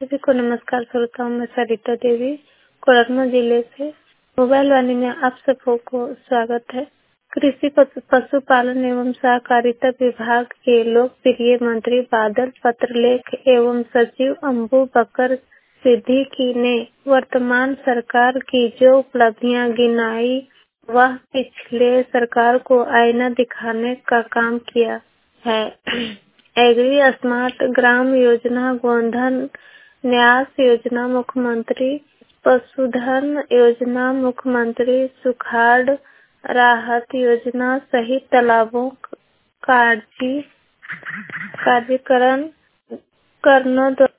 सभी को नमस्कार। श्रोताओं में सरिता देवी कोडरमा जिले से मोबाइल वाणी में आप सबको स्वागत है। कृषि पशुपालन एवं सहकारिता विभाग के लोकप्रिय मंत्री बादल पत्रलेख एवं सचिव अम्बू बकर सिद्दीकी ने वर्तमान सरकार की जो उपलब्धियां गिनाई वह पिछले सरकार को आईना दिखाने का काम किया है। एग्री स्मार्ट ग्राम योजना, गोधन न्यास योजना मुख्यमंत्री, पशुधन योजना मुख्यमंत्री, सुखाड़ राहत योजना सहित तालाबों कार्यकरण